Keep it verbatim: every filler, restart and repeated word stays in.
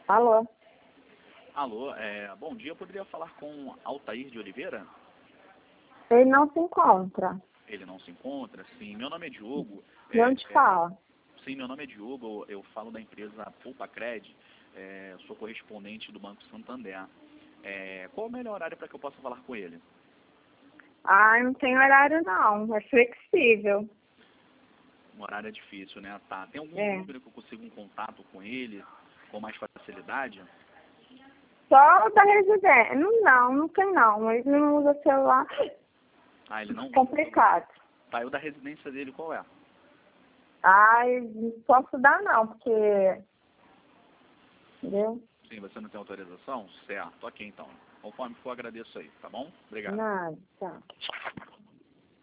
Alô? Alô, é, bom dia, eu poderia falar com Altair de Oliveira? Ele não se encontra. Ele não se encontra? Sim, meu nome é Diogo. De É, onde é, fala? sim, meu nome é Diogo, eu falo da empresa Pulpacred, é, sou correspondente do Banco Santander. É, qual o melhor horário para que eu possa falar com ele? Ah, não tem horário não, é flexível. Um horário é difícil, né? Tá. Tem algum É. número que eu consiga um contato com ele com mais facilidade? Só o da residência. Não, não, não tem não. Ele não usa celular. Ah, ele não usa o celular. Complicado. Tá, e o da residência dele qual é? Ai, não posso dar não, porque... Entendeu? Sim, você não tem autorização? Certo, ok então. Conforme for, agradeço aí, tá bom? Obrigado. Nada, tá.